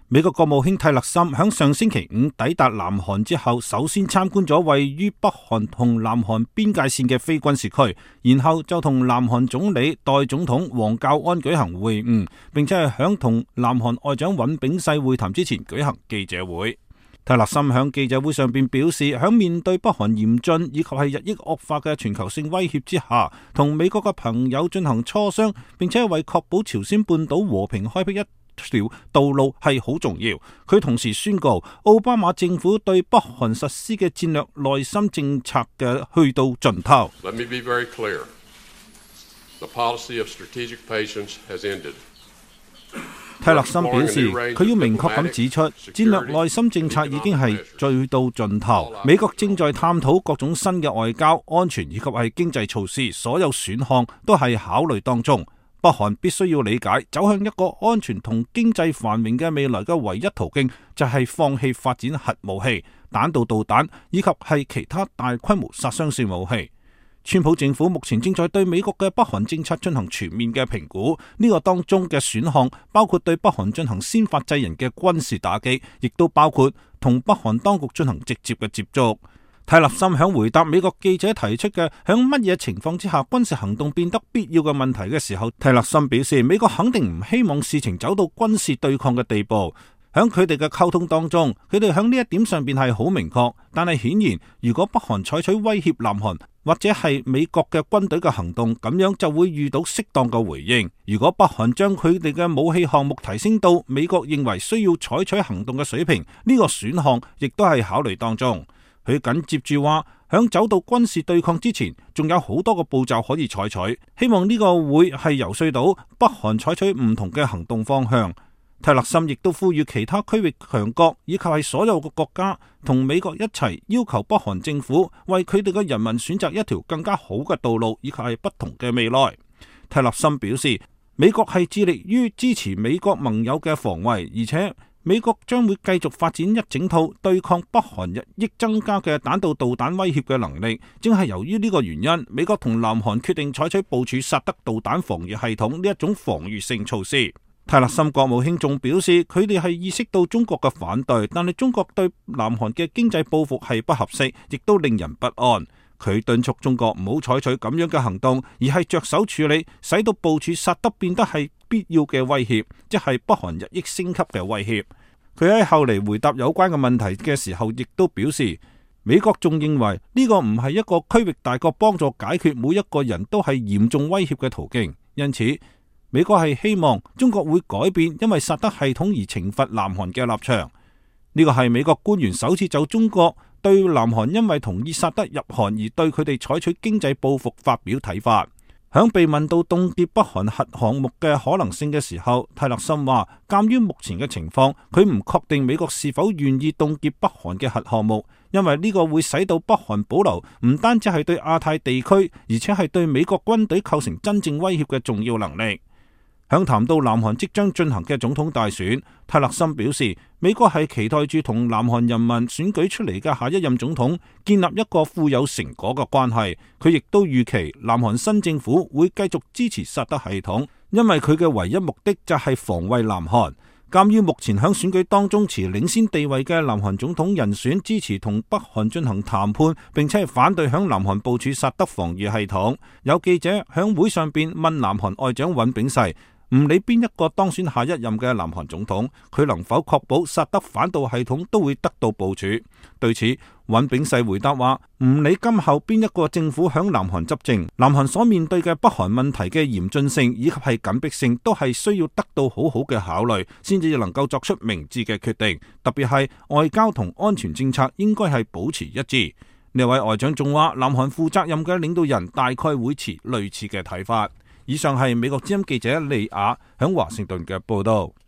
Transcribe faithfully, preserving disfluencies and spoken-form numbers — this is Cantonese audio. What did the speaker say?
美國國務卿泰勒森響上星期五抵達南韓之後，首先參觀咗位於北韓同南韓邊界線嘅非軍事區，然後就同南韓總理代總統王教安舉行會晤，並且係響同南韓外長尹炳世會談之前舉行記者會。泰勒森響記者會上邊表示，響面對北韓嚴峻以及係日益惡化嘅全球性威脅之下，同美國嘅朋友進行磋商，並且為確保朝鮮半島和平開闢一條道路係好重要。佢同時宣告，奧巴馬政府對北韓實施嘅戰略內心政策嘅去到盡頭。 Let me be very clear. The policy of strategic patience has ended. 泰勒森表示，佢要明確咁指出，戰略內心政策已經係去到盡頭。美國正在探討各種新嘅外交、安全以及係經濟措施，所有選項都係考慮當中。北韓必須要理解，走向一個安全同經濟繁榮嘅未來嘅唯一途徑，就係放棄發展核武器、彈道導彈以及係其他大規模殺傷性武器。川普政府目前正在對美國嘅北韓政策進行全面嘅評估，呢個當中嘅選項包括對北韓進行先發制人嘅軍事打擊，亦都包括同北韓當局進行直接嘅接觸。泰勒森響回答美國記者提出嘅響乜嘢情況之下軍事行動變得必要嘅問題嘅時候，泰勒森表示，美國肯定唔希望事情走到軍事對抗嘅地步。響佢哋嘅溝通當中，佢哋響呢一點上邊係好明確，但係顯然，如果北韓採取威脅南韓或者係美國嘅軍隊嘅行動，咁樣就會遇到適當嘅回應。如果北韓將佢哋嘅武器項目提升到美國認為需要採取行動嘅水平，呢個選項亦都係考慮當中。佢緊接住話，響走到軍事對抗之前，仲有好多個步驟可以採取，希望呢個會係游說到北韓採取唔同嘅行動方向。泰勒森亦都呼籲其他區域強國以及係所有嘅國家同美國一齊要求北韓政府為佢哋嘅人民選擇一條更加好嘅道路，以及係不同嘅未來。泰勒森表示，美國係致力於支持美國盟友嘅防衛，而且美國將會繼續發展一整套對抗北韓日益增加嘅彈道導彈威脅嘅能力。正係由於呢個原因，美國同南韓決定採取部署薩德導彈防禦系統呢一種防禦性措施。泰勒森國務卿仲表示，佢哋係意識到中國嘅反對，但係中國對南韓嘅經濟報復係不合適，亦都令人不安。佢敦促中國唔好採取咁樣嘅行動，而係着手處理，使到部署薩德變得係必要嘅威脅，即係北韓日益升級嘅威脅。佢喺後嚟回答有關嘅問題嘅時候，亦都表示，美國仲認為呢個唔係一個區域大國幫助解決每一個人都係嚴重威脅嘅途徑，因此美國係希望中國會改變因為薩德系統而懲罰南韓嘅立場。呢個係美國官員首次就中國對南韓因為同意薩德入韓而對佢哋採取經濟報復發表睇法。響被問到凍結北韓核項目嘅可能性嘅時候，泰勒森話，鑒於目前嘅情況，佢唔確定美國是否願意凍結北韓嘅核項目，因為呢個會使到北韓保留唔單止係對亞太地區，而且係對美國軍隊構成真正威脅嘅重要能力。響談到南韓即將進行嘅總統大選，泰勒森表示，美國係期待住同南韓人民選舉出嚟嘅下一任總統建立一個富有成果嘅關係。佢亦都預期南韓新政府會繼續支持薩德系統，因為佢嘅唯一目的就係防衛南韓。鑒於目前響選舉當中持領先地位嘅南韓總統人選支持同北韓進行談判，並且係反對響南韓部署薩德防禦系統。有記者響會上邊問南韓外長尹炳世，唔理邊一個當選下一任嘅南韓總統，佢能否確保薩德反導系統都會得到部署？對此，尹炳世回答話，唔理今後邊一個政府響南韓執政，南韓所面對嘅北韓問題嘅嚴峻性以及係緊迫性，都係需要得到好好嘅考慮，先至能夠作出明智嘅決定。特別係外交同安全政策應該係保持一致。呢位外長仲話，南韓負責任嘅領導人大概會持類似嘅睇法。以上係美國之音記者利亞響華盛頓嘅報道。